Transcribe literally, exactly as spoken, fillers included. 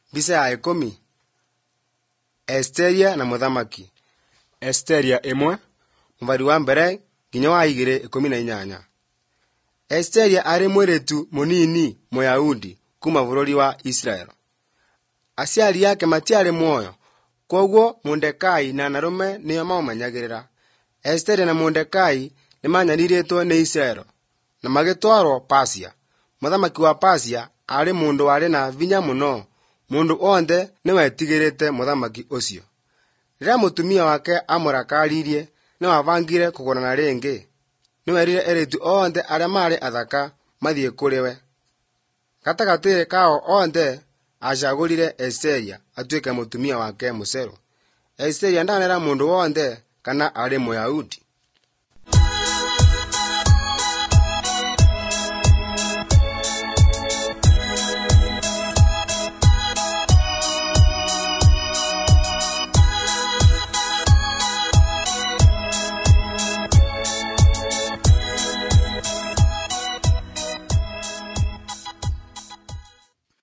Mbica ya ikumi. Esteria na muthamaki. Esteria imwe mubari wa mbere nginya wa igiri ikumi na inyanya. Esteria ari mwiretu munini Muyahudi kuma bururi wa Israel. Aciari yake matiari muoyo, koguo Mordekai na narume niyo maumanyagirira. Esteria na Mordekai nimanyariritwo ni Israel na magitwarwo Pasia. Muthamaki wa Pasia ari mundu wari na vinya muno. Mundu onthe niwetigirite muthamaki ucio. Rira mutumia wake amurakaririe niwavangire kugurana ringi. Niwerire eritu onthe aria mari athaka mathie kuriwe. Gatagatiri kao onthe acagurire Esteria atuike mutumia wake muceru. Esteria ndanera mundu wonthe kana ari Muyahudi.